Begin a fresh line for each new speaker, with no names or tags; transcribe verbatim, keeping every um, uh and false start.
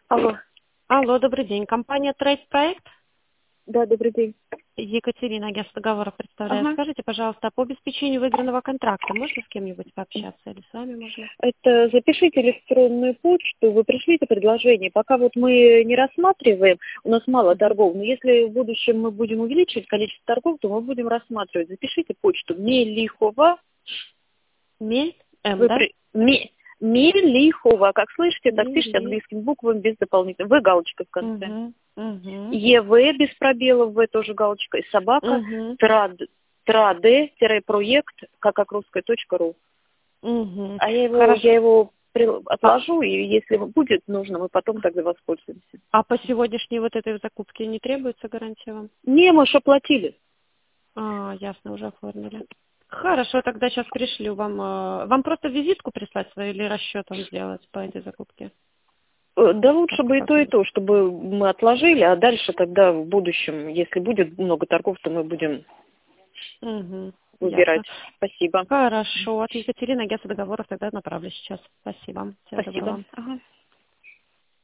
Алло.
Алло, добрый день. Компания Trade Проект.
Да, добрый день.
Екатерина, агентство договоров представляет.
Ага.
Скажите, пожалуйста, по обеспечению выигранного контракта можно с кем-нибудь пообщаться или с вами можно?
Это запишите электронную почту, вы пришлите предложение. Пока вот мы не рассматриваем, у нас мало торгов, но если в будущем мы будем увеличивать количество торгов, то мы будем рассматривать. Запишите почту Мелихова.
Мель? М,
Вы
да?
при... Ме- Мелихова, как слышите, так пишите
Мели.
английскими буквами без дополнительного. В галочка в конце.
Угу. Угу.
ЕВ без пробелов, В тоже галочка. И собака.
Угу.
Трад. Траде-проект, как как русская точка ру.
Угу.
А я его,
Хорошо.
я его при-
А,
отложу, и если будет нужно, мы потом тогда воспользуемся.
а по сегодняшней вот этой закупке не требуется гарантия вам?
Не, мы же оплатили.
А, ясно, уже оформили. Хорошо, тогда сейчас пришлю вам. э, Вам просто визитку прислать свою или расчетом сделать по этой закупке?
Э, Да лучше
Как,
бы и
как
то, и
вы?
то, чтобы мы отложили, а дальше тогда в будущем, если будет много торгов, то мы будем
Угу.
выбирать.
Ясно.
Спасибо.
Хорошо. От Екатерины, агентство договоров, тогда направлю сейчас. Спасибо. Всего
Спасибо.
доброго.
Ага.